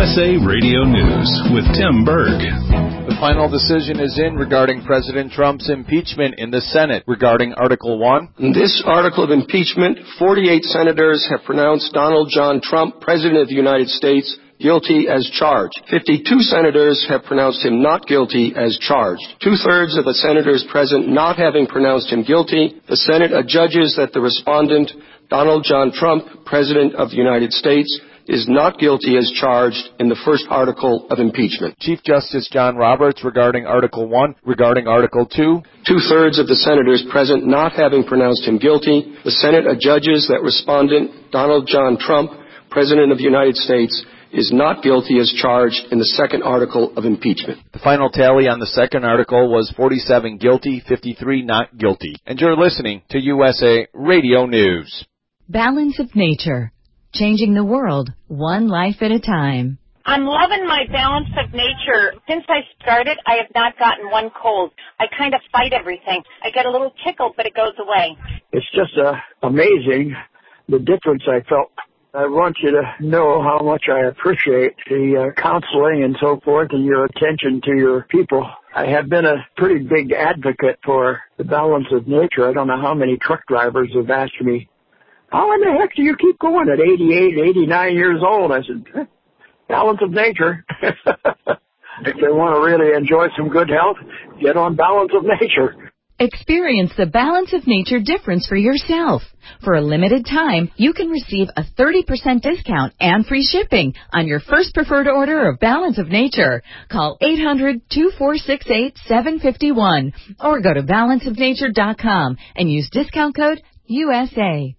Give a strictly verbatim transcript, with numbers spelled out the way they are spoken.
S A Radio News with Tim Berg. The final decision is in regarding President Trump's impeachment in the Senate regarding Article one. In this article of impeachment, forty-eight senators have pronounced Donald John Trump, President of the United States, guilty as charged. fifty-two senators have pronounced him not guilty as charged. Two-thirds of the senators present not having pronounced him guilty, the Senate adjudges that the respondent, Donald John Trump, President of the United States, is not guilty as charged in the first article of impeachment. Chief Justice John Roberts regarding Article one, regarding Article two. Two-thirds of the senators present not having pronounced him guilty, the Senate adjudges that respondent, Donald John Trump, President of the United States, is not guilty as charged in the second article of impeachment. The final tally on the second article was forty-seven guilty, fifty-three not guilty. And you're listening to U S A Radio News. Balance of Nature. Changing the world, one life at a time. I'm loving my Balance of Nature. Since I started, I have not gotten one cold. I kind of fight everything. I get a little tickle, but it goes away. It's just uh, amazing the difference I felt. I want you to know how much I appreciate the uh, counseling and so forth and your attention to your people. I have been a pretty big advocate for the Balance of Nature. I don't know how many truck drivers have asked me, how in the heck do you keep going at eighty-eight, eighty-nine years old? I said, Balance of Nature. If they want to really enjoy some good health, get on Balance of Nature. Experience the Balance of Nature difference for yourself. For a limited time, you can receive a thirty percent discount and free shipping on your first preferred order of Balance of Nature. Call eight hundred, two four six eight, seven five one or go to balance of nature dot com and use discount code U S A.